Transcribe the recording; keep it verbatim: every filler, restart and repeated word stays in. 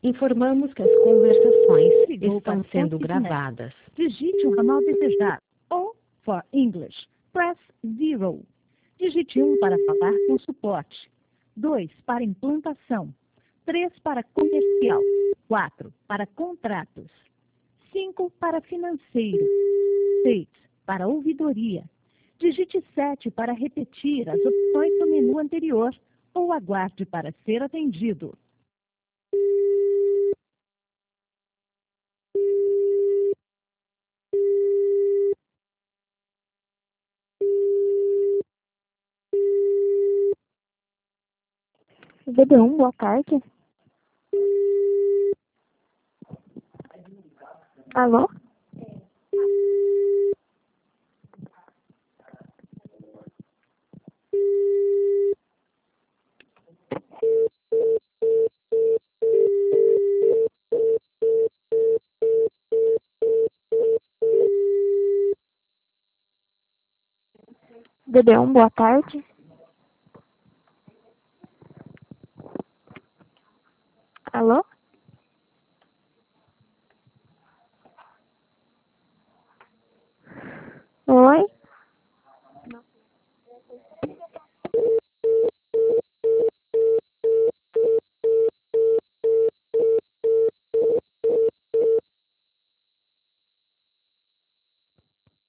Informamos que as conversações Ligou para estão o sendo Ponte gravadas. Digite o ramal desejado. ou, for English, press zero. Digite um para falar com suporte. dois para implantação. três para comercial. quatro para contratos. cinco para financeiro. seis para ouvidoria. Digite sete para repetir as opções do menu anterior ou aguarde para ser atendido. D D um, boa tarde. Alô? D D um, boa tarde.